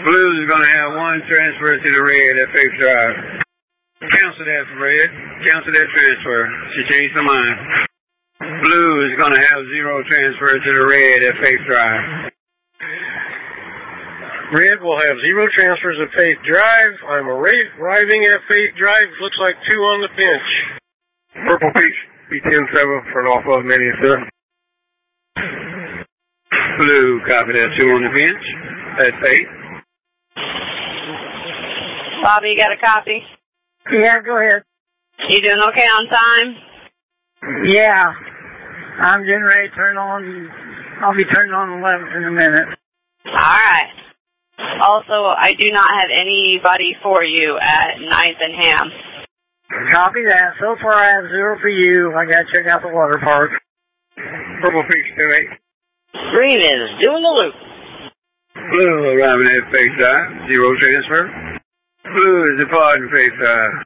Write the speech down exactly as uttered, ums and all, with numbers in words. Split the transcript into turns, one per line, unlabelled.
Blue is going to have one transfer to the red at Faith Drive. Cancel that for red. Cancel that transfer. She changed her mind. Blue is going to have zero transfer to the red at Faith Drive.
Red will have zero transfers at Faith Drive. I'm arriving at Faith Drive. Looks like two on the bench.
Purple Peach, B ten seven for an off of Minnesota.
Blue, copy that, two on the bench. That's eight.
Bobby, you got a copy?
Yeah, go ahead.
You doing okay on time?
Yeah. I'm getting ready to turn on. I'll be turning on eleven in a minute.
All right. Also, I do not have anybody for you at ninth and Ham.
Copy that. So far I have zero for you. I got to check out the water park.
Purple Peach, two eight.
Green is doing the loop.
Blue arriving at Faith Drive. Zero transfer. Blue is departing Faith Drive.